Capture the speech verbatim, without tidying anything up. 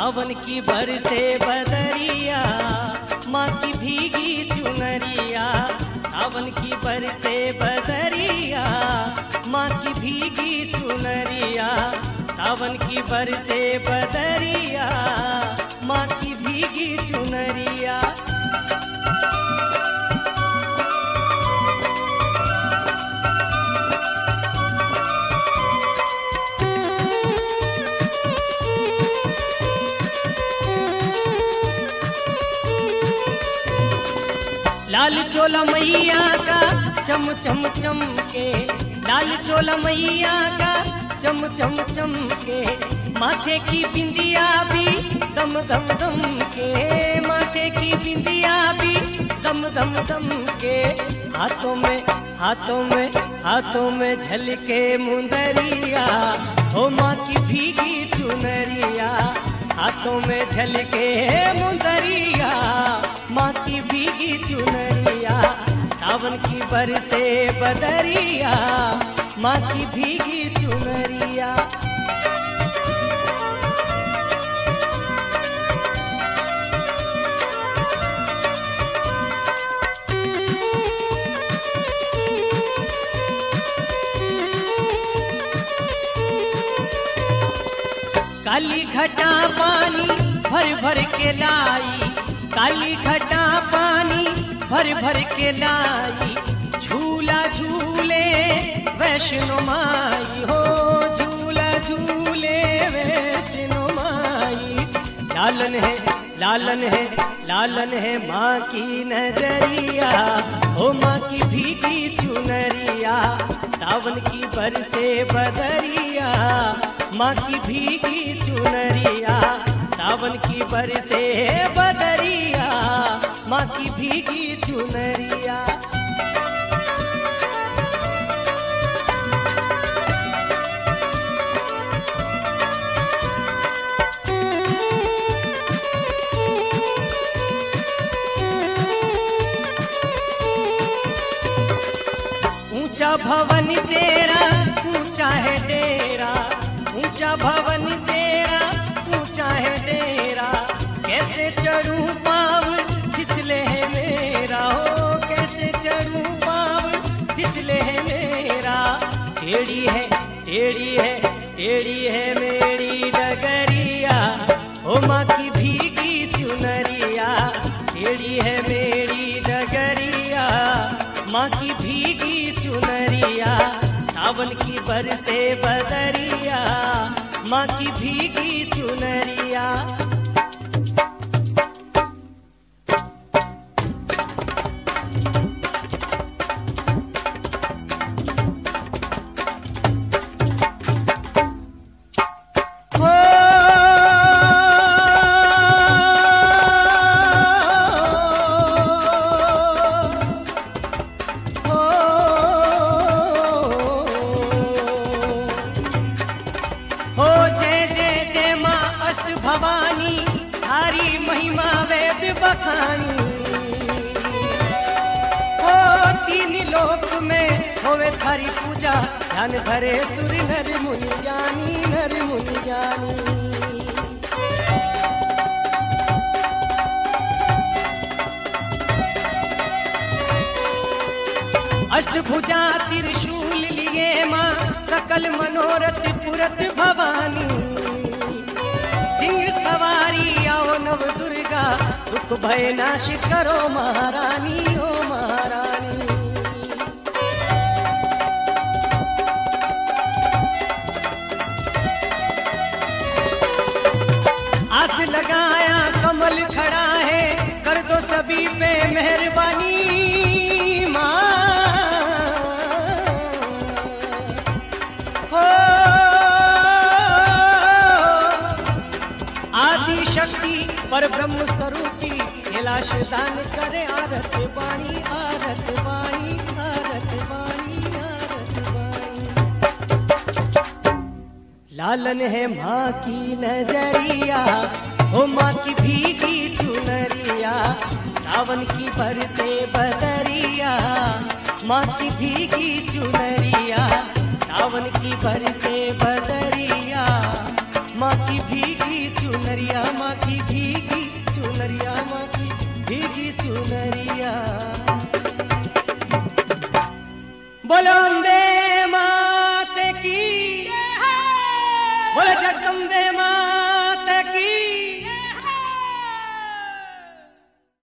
सावन की बरसे बदरिया, माँ की भीगी चुनरिया। सावन की बरसे बदरिया, माँ की भीगी चुनरिया। सावन की बरसे बदरिया, माँ की भीगी चुनरिया। लाल चोला मैया का चम चम चम के, लाल चोला मैया का चम चम चम के। माथे की बिंदिया भी दम दम दम के, माथे की बिंदिया भी दम दम दम के। हाथों में हाथों में हाथों में झलके मुंदरिया, हो माँ की भीगी चुनरिया। हाथों में झलके मुंदरिया, माँ की भीगी चुनरिया। सावन की बरसे बदरिया, माँ की भीगी चुनरिया। काली घटा पानी भर भर के लाई, काली घटा पानी भर भर के लाई। झूला झूले वैष्णो माई, हो झूला झूले वैष्णो माई। लालन है लालन है लालन है माँ की नजरिया, हो माँ की भीगी चुनरिया। सावन की बरसे बदरिया, माँ की भीगी चुनरिया। सावन की बरसे बदरिया, माँ की भीगी चुनरिया। ऊंचा भवन तेरा ऊंचा है डेरा, ऊंचा भवन तेरा ऊंचा है डेरा। कैसे चढ़ूं पाँव फिसले है मेरा, हो कैसे चढ़ूं पाँव फिसले है मेरा। टेढ़ी है टेढ़ी है टेढ़ी है मेरी डगरिया, हो माँ की भीगी चुनरिया। टेढ़ी है मेरी डगरिया, माँ की भीगी चुनरिया। सावन की बरसे बदरिया, माँ की भीगी चुनरिया। भवानी थारी महिमा वेद बखानी, ओ तीन लोक में होवे थारी पूजा। ध्यान धरे सुर नर मुनि ज्ञानी, नर मुनि ज्ञानी। अष्टभुजा त्रिशूल लिए माँ, सकल मनोरथ पुरत भवानी। सिंह सवारी आओ नव दुर्गा, दुख भय नाश करो महारानी, ओ महारानी। आस लगाया कमल खड़ा है, कर दो सभी पे मेहरबानी। माँ शक्ति पर ब्रह्म स्वरूपी, कैलाश दान करे आरत वाणी, आरत वाणी, आरत वाणी, आरत वाणी। लालन है माँ की नजरिया, हो माँ की भीगी चुनरिया। सावन की बरसे बदरिया, माँ की भीगी चुनरिया। सावन की बरसे बदरिया, माँ की भीगी चुनरिया। चुनरिया माँ की भीगी चुनरिया माँ की भीगी चुनरिया। बोलो अम्बे